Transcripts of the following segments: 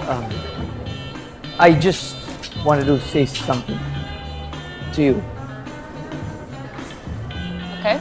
Um, I just wanted to say something to you. Okay.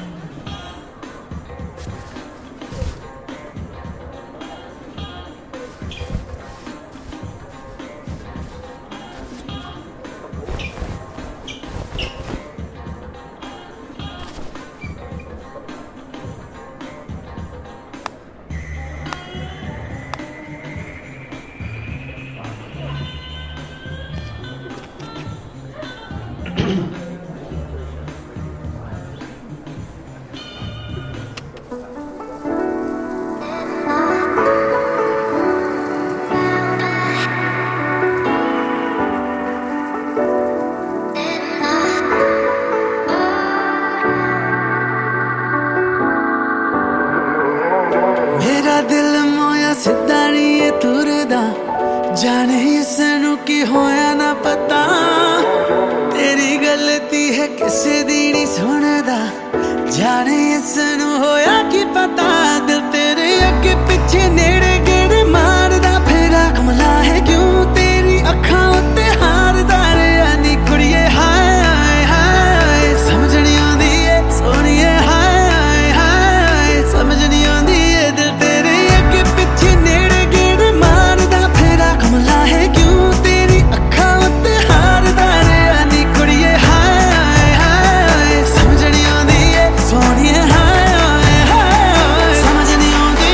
मेरा दिल मोया सिद्धा नहीं तुरदा जाने इसनू की होया ना पता तेरी गलती है किसे दी नहीं सुनदा जाने इसनू होया की पता दिल तेरे अगे पीछे नेड़े गेड़े मारदा फिर कमला है क्यों तेरी अखां उत्ते हारदा रे नी कुड़िए हाय हाय हाय समझ नहीं आंदी ए सोनिए हाय हाय हाय समझ नहीं आंदी ए दिल तेरे अगे पीछे नेड़े गेड़े मारदा फिर कमला है क्यों तेरी अखां उत्ते हारदा रे नी कुड़िए हाय हाय हाय समझ नहीं आंदी ए सोनिए हाय हाय हाय समझ नहीं आंदी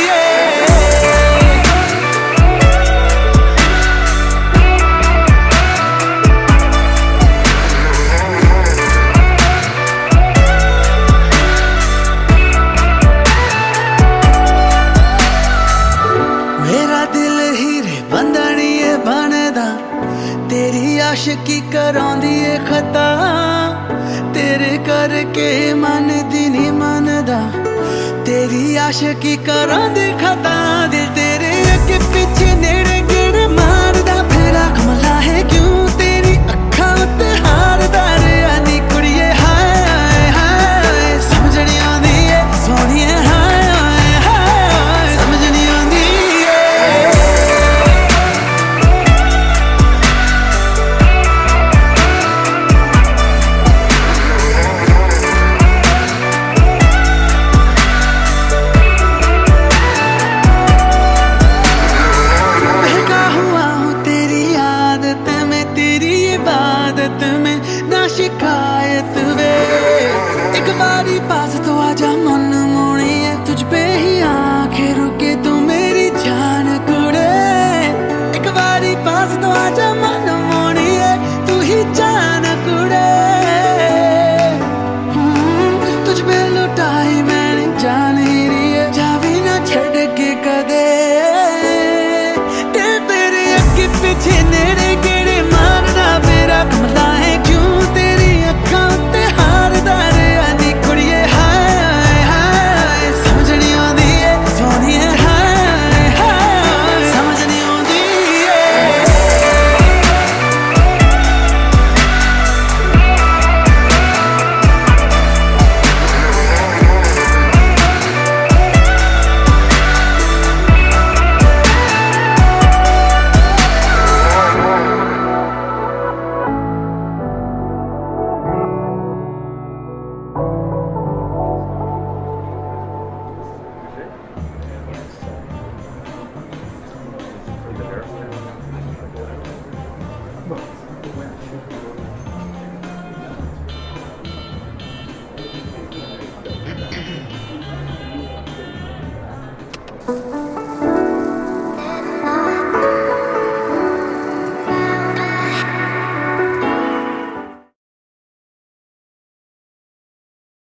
मेरा दिल हीरे बंधनी है बनदा तेरी आशिकी करांदी है खता तेरे करके मन दी नहीं मनदा तेरी आशिकी करांदी खता दिल तेरे अगे पीछे नेड़े गेड़े मारदा फिर कमला है क्यों तेरी अखां उत्ते हारदा रे